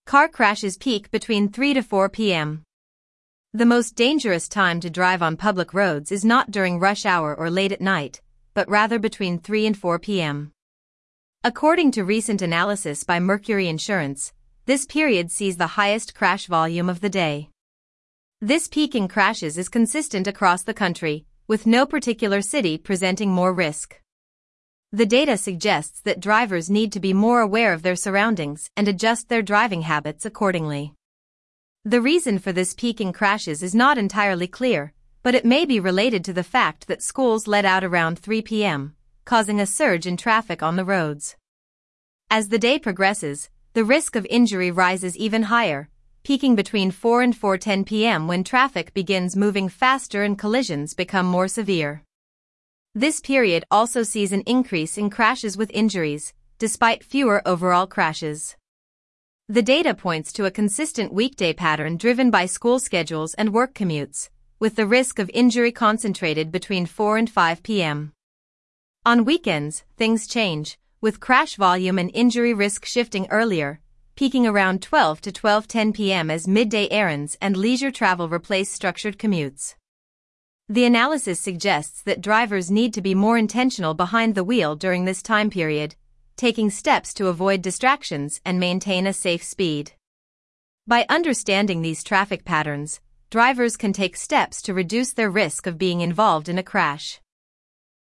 Car crashes peak between 3 to 4 p.m. The most dangerous time to drive on public roads is not during rush hour or late at night, but rather between 3 and 4 p.m. According to recent analysis by Mercury Insurance, this period sees the highest crash volume of the day. This peak in crashes is consistent across the country, with no particular city presenting more risk. The data suggests that drivers need to be more aware of their surroundings and adjust their driving habits accordingly. The reason for this peak in crashes is not entirely clear, but it may be related to the fact that schools let out around 3 p.m., causing a surge in traffic on the roads. As the day progresses, the risk of injury rises even higher, peaking between 4 and 4:10 p.m. when traffic begins moving faster and collisions become more severe. This period also sees an increase in crashes with injuries, despite fewer overall crashes. The data points to a consistent weekday pattern driven by school schedules and work commutes, with the risk of injury concentrated between 4 and 5 p.m. On weekends, things change, with crash volume and injury risk shifting earlier, peaking around 12 to 12:10 p.m. as midday errands and leisure travel replace structured commutes. The analysis suggests that drivers need to be more intentional behind the wheel during this time period, taking steps to avoid distractions and maintain a safe speed. By understanding these traffic patterns, drivers can take steps to reduce their risk of being involved in a crash.